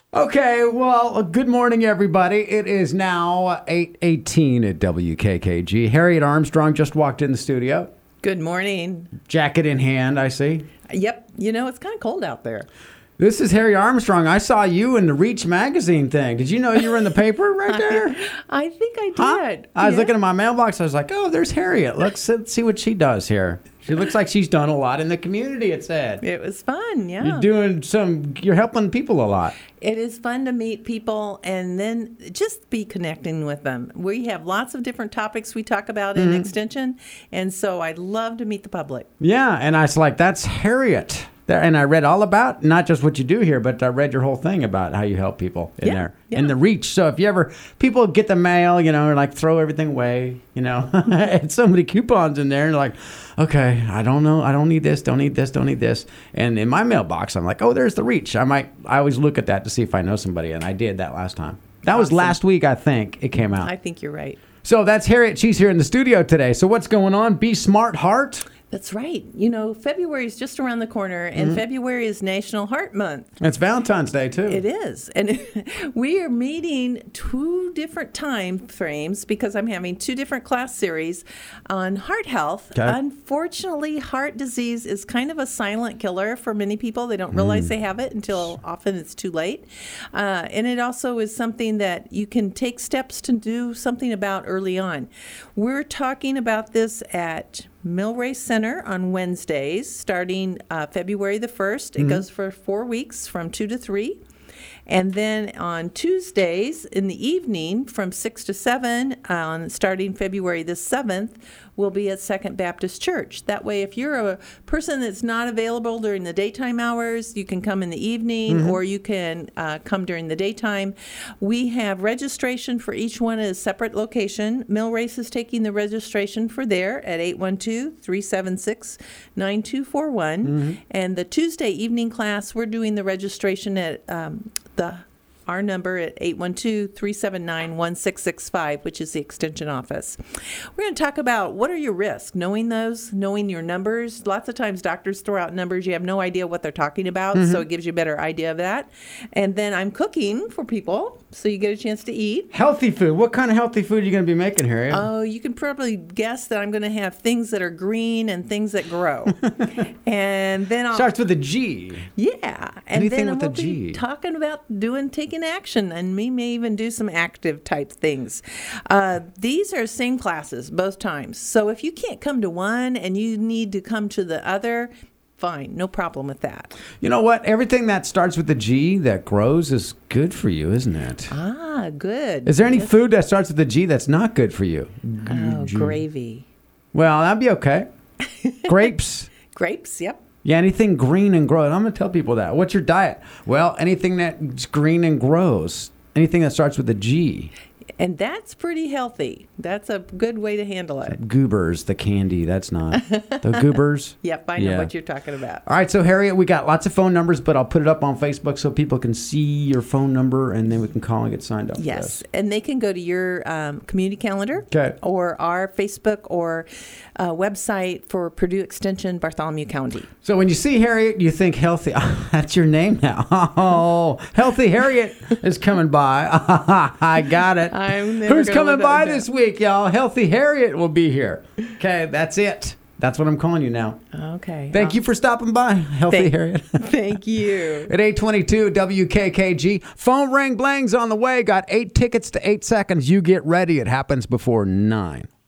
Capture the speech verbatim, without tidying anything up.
Okay, well, good morning, everybody. It is now eight eighteen at W K K G. Harriet Armstrong just walked in the studio. Good morning. Jacket in hand, I see. Yep. You know, it's kind of cold out there. This is Harriet Armstrong. I saw you in the Reach magazine thing. Did you know you were in the paper right there? I, I think I did. Huh? I was yeah. looking at my mailbox. I was like, oh, there's Harriet. Let's see what she does here. She looks like she's done a lot in the community, it said. It was fun, yeah. You're doing some, you're helping people a lot. It is fun to meet people and then just be connecting with them. We have lots of different topics we talk about in Mm-hmm. Extension, and so I love to meet the public. Yeah, and I was like, that's Harriet. There, and I read all about, not just what you do here, but I read your whole thing about how you help people in Yeah, there. yeah. In the Reach. So if you ever, people get the mail, you know, or like throw everything away, you know, and so many coupons in there, and like, okay, I don't know, I don't need this, don't need this, don't need this. And in my mailbox, I'm like, oh, there's the Reach. I might, I always look at that to see if I know somebody, and I did that last time. That was Awesome. last week, I think, it came out. I think you're right. So that's Harriet. She's here in the studio today. So what's going on? Be Smart Heart. That's right. You know, February is just around the corner, and Mm-hmm. February is National Heart Month. It's Valentine's Day, too. It is. And we are meeting two different time frames because I'm having two different class series on heart health. Okay. Unfortunately, heart disease is kind of a silent killer for many people. They don't realize Mm. they have it until often it's too late. Uh, and it also is something that you can take steps to do something about early on. We're talking about this at Millrace Center on Wednesdays, starting uh, February the first. It Mm-hmm. goes for four weeks from two to three. And then on Tuesdays in the evening from six to seven, on starting February the seventh, we'll be at Second Baptist Church. That way, if you're a person that's not available during the daytime hours, you can come in the evening Mm-hmm. or you can uh, come during the daytime. We have registration for each one at a separate location. Millrace is taking the registration for there at eight one two, three seven six, nine two four one. Mm-hmm. And the Tuesday evening class, we're doing the registration at um, the our number at eight one two, three seven nine, one six six five, which is the extension office. We're going to talk about what are your risks, knowing those, knowing your numbers. Lots of times doctors throw out numbers. You have no idea what they're talking about, Mm-hmm. so it gives you a better idea of that. And then I'm cooking for people, so you get a chance to eat. Healthy food. What kind of healthy food are you going to be making, Harriet? Oh, you can probably guess that I'm going to have things that are green and things that grow. and then I'll... Starts with a G. Yeah, and Anything then with a we'll be G. talking about doing taking action, and we may even do some active type things. Uh, these are same classes both times, so if you can't come to one and you need to come to the other, fine, no problem with that. You know what? Everything that starts with a G that grows is good for you, isn't it? Ah, good. Is there any Yes. food that starts with a G that's not good for you? Oh, G. gravy, Well, that'd be okay. Grapes. grapes. Yep. Yeah, anything green and grows. I'm going to tell people that. What's your diet? Well, anything that's green and grows. Anything that starts with a G. And that's pretty healthy. That's a good way to handle it. Goobers, the candy. That's not. The goobers. Yep, I know Yeah. what you're talking about. All right, so Harriet, we got lots of phone numbers, but I'll put it up on Facebook so people can see your phone number, and then we can call and get signed up. for Yes, this. and they can go to your um, community calendar Okay. or our Facebook or uh, website for Purdue Extension, Bartholomew County. So when you see Harriet, you think healthy. That's your name now. Oh, healthy Harriet is coming by. I got it. I'm never Who's gonna coming live by that down. this week, y'all? Healthy Harriet will be here. Okay, that's it. That's what I'm calling you now. Okay. Thank you for stopping by, Healthy Thank- Harriet. Thank you. At eight twenty-two W K K G. Phone ring blang's on the way. Got eight tickets to eight seconds. You get ready. It happens before nine.